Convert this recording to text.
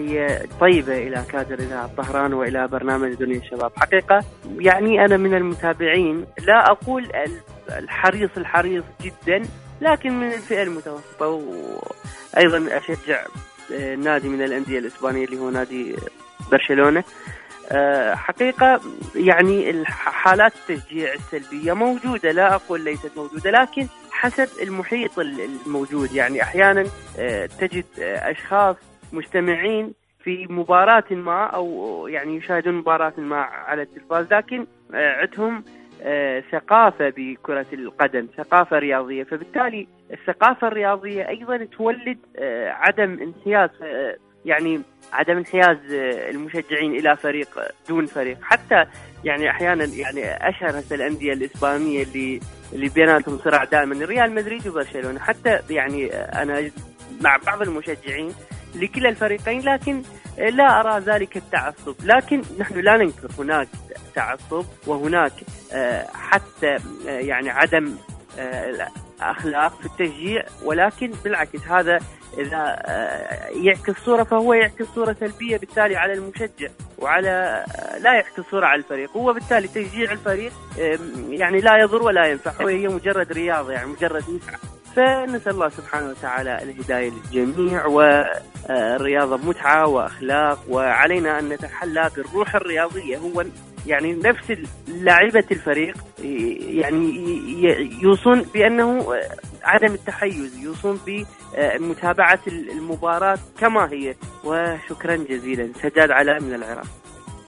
تحية طيبة إلى كادر إذاعة طهران وإلى برنامج دنيا الشباب. حقيقة يعني أنا من المتابعين، لا أقول الحريص جدا، لكن من الفئة المتوسطة، وأيضا أشجع نادي من الأندية الإسبانية اللي هو نادي برشلونة. حقيقة يعني حالات التشجيع السلبية موجودة، لا أقول ليست موجودة، لكن حسب المحيط الموجود. يعني أحيانا تجد أشخاص مجتمعين في مباراة ما، أو يعني يشاهدون مباراة ما على التلفاز، لكن عندهم ثقافة بكرة القدم، ثقافة رياضية، فبالتالي الثقافة الرياضية أيضا تولد عدم انحياز، يعني عدم انحياز المشجعين إلى فريق دون فريق. حتى يعني أحيانا يعني أشهر الأندية الإسبانية اللي بيناتهم صراع دائما ريال مدريد وبرشلونة. حتى يعني أنا مع بعض المشجعين لكلا الفريقين، لكن لا أرى ذلك التعصب. لكن نحن لا ننكر هناك تعصب، وهناك حتى يعني عدم أخلاق في التشجيع، ولكن بالعكس هذا إذا يعكس صورة فهو يعكس صورة سلبية بالتالي على المشجع، وعلى لا يعكس صورة على الفريق. هو بالتالي تشجيع الفريق يعني لا يضر ولا ينفع، وهي مجرد رياضة، يعني مجرد متعة. فنسأل الله سبحانه وتعالى الهداية للجميع، والرياضة متعة وأخلاق، وعلينا أن نتحلى بالروح الرياضية. هو يعني نفس لاعبة الفريق يعني يوصون بأنه عدم التحيز، يوصون بمتابعة المباراة كما هي. وشكرا جزيلا. سجاد علاء من العراق.